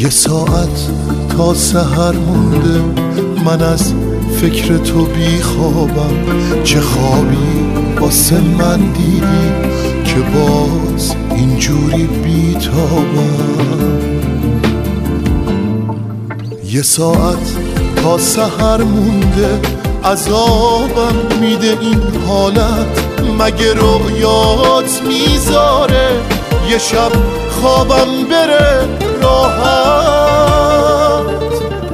یه ساعت تا سحر مونده من از فکر تو بی خوابم. چه خوابی واسه من دیدی که باز اینجوری بی تابم. یه ساعت تا سحر مونده عذابم میده این حالت. مگه رویات میذاره یه شب خوابم بره راحت؟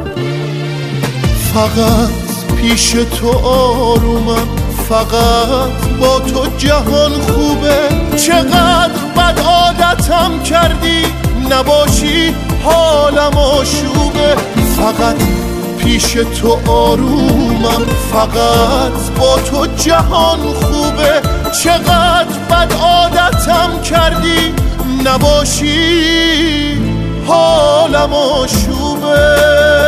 فقط پیش تو آرومم، فقط با تو جهان خوبه. چقدر بد عادتم کردی نباشی حالم آشوبه. فقط پیش تو آرومم، فقط با تو جهان خوبه. چقدر بد عادتم کردی نباشی حالم آشوبه.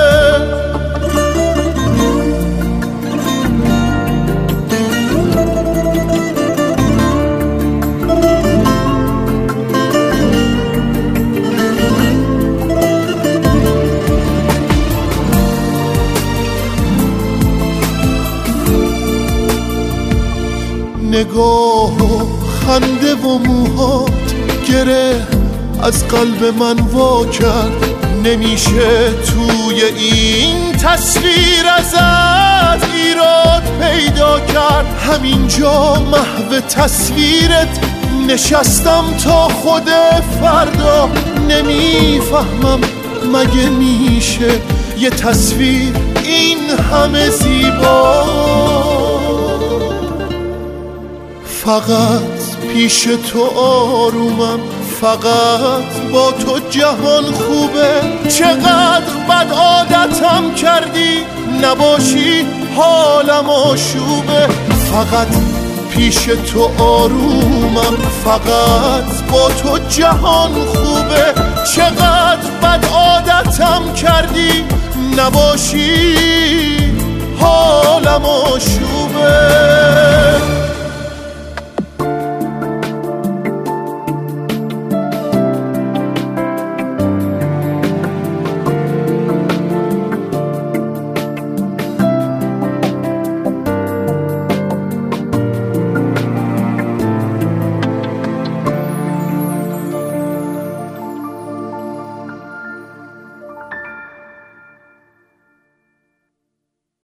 نگاه و خنده و موهات گره از قلب من وا کرد. نمیشه توی این تصویر ازت ایراد پیدا کرد. همینجا محو تصویرت نشستم تا خود فردا. نمیفهمم مگه میشه یه تصویر این همه زیبا؟ فقط پیش تو آرومم، فقط با تو جهان خوبه. چقدر بد عادتم کردی نباشی حالم آشوبه. فقط پیش تو آرومم، فقط با تو جهان خوبه. چقدر بد عادتم کردی نباشی حالم آشوبه.